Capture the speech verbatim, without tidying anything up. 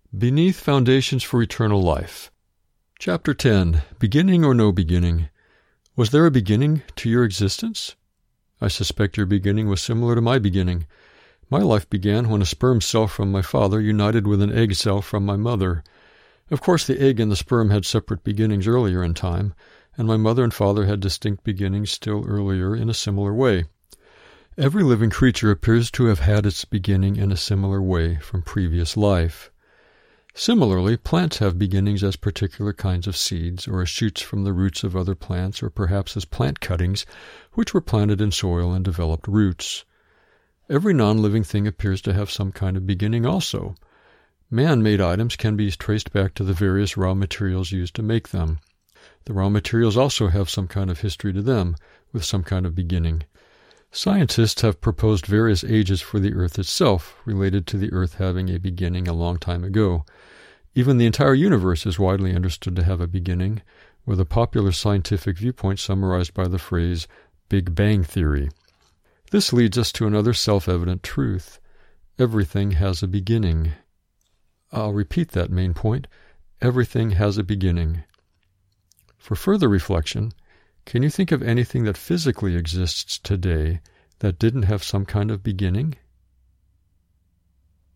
Beneath Foundations for Eternal Life. Chapter ten. Beginning or No Beginning. Was there a beginning to your existence? I suspect your beginning was similar to my beginning. My life began when a sperm cell from my father united with an egg cell from my mother. Of course, the egg and the sperm had separate beginnings earlier in time, and my mother and father had distinct beginnings still earlier in a similar way. Every living creature appears to have had its beginning in a similar way from previous life. Similarly, plants have beginnings as particular kinds of seeds, or as shoots from the roots of other plants, or perhaps as plant cuttings, which were planted in soil and developed roots. Every non-living thing appears to have some kind of beginning also. Man-made items can be traced back to the various raw materials used to make them. The raw materials also have some kind of history to them, with some kind of beginning. Scientists have proposed various ages for the Earth itself, related to the Earth having a beginning a long time ago. Even the entire universe is widely understood to have a beginning, with a popular scientific viewpoint summarized by the phrase Big Bang Theory. This leads us to another self-evident truth. Everything has a beginning. I'll repeat that main point. Everything has a beginning. For further reflection, can you think of anything that physically exists today that didn't have some kind of beginning